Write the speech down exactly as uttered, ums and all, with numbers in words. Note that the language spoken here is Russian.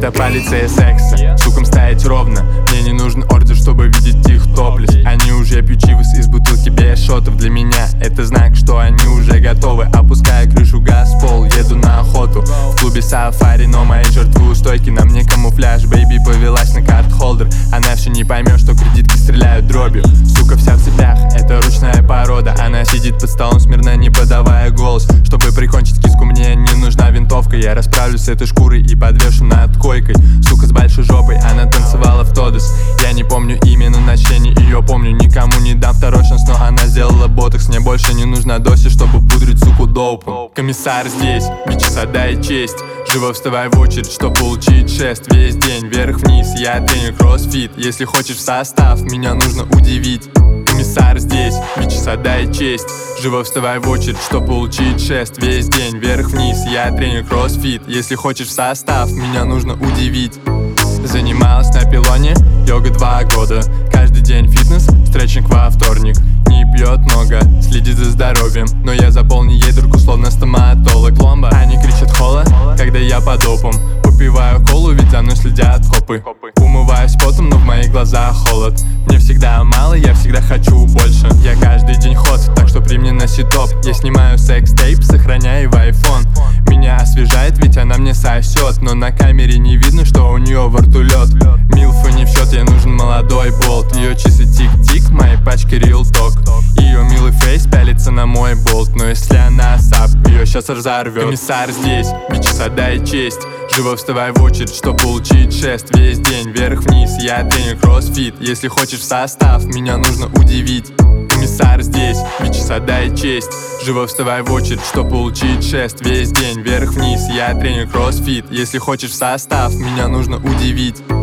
Это полиция секса, сукам стоять ровно. Мне не нужен ордер, чтобы видеть их топлес. Они уже пьют чивос из бутылки без шотов. Для меня это знак, что они уже готовы. Опуская крышу, газ, пол, еду на охоту. В клубе сафари, но мои жертвы у стойки. На мне камуфляж, бэйби повелась на карт-холдер. Она все не поймет, что кредитки стреляют дробью. Сука вся в цепях, это ручная порода. Она сидит под столом смирно, не подавая голос. Чтобы прикончить киску, мне не нужна винтовка. Я расправлюсь с этой шкурой и подвешу над койкой. Сука с большой жопой, она танцевала в Тодос. Я не помню имя, но значение ее помню. Никому не дам второй шанс, но она сделала ботокс. Мне больше не нужна доси, чтобы пудрить суку доупом. Комиссар здесь, бичес, отдай честь. Живо вставай в очередь, чтоб получить шест. Весь день вверх-вниз, я треню кроссфит. Если хочешь в состав, меня нужно удивить. Комиссар здесь, бичес, отдай честь. Живо вставай в очередь, чтоб получить шест. Весь день вверх-вниз, я треню кроссфит. Если хочешь в состав, меня нужно удивить. Занималась на пилоне, йога два года. Каждый день фитнес, стретчинг во вторник. Не пьет много, следит за здоровьем. Но я заполню ей дырку, словно стоматолог. Пломба, они кричат хола, когда я под опом. Попиваю колу, ведь за мной следят копы. Умываюсь потом, но в моих глазах холод. Мне всегда мало, я всегда хочу больше. Я каждый день ход, так что при мне носи топ. Я снимаю секс-тейп, сохраняю в айфон. Меня освежает, ведь она мне сосет. Но на камере не видно, что у нее во рту лед. Милфа не в счет, ей нужен молодой болт. Ее часы тик-тик, мои пачки real talk. Ее милый фейс пялится на мой болт. Но если она сап, ее сейчас разорвет. Комиссар здесь, бичес, отдай честь. Живо вставай в очередь, чтоб получить шест. Весь день вверх-вниз, я треню кроссфит. Если хочешь в состав, меня нужно удивить. Комиссар здесь, бичес, отдай честь. Живо вставай в очередь, чтоб получить шест. Весь день вверх-вниз, я треню кроссфит. Если хочешь в состав, меня нужно удивить.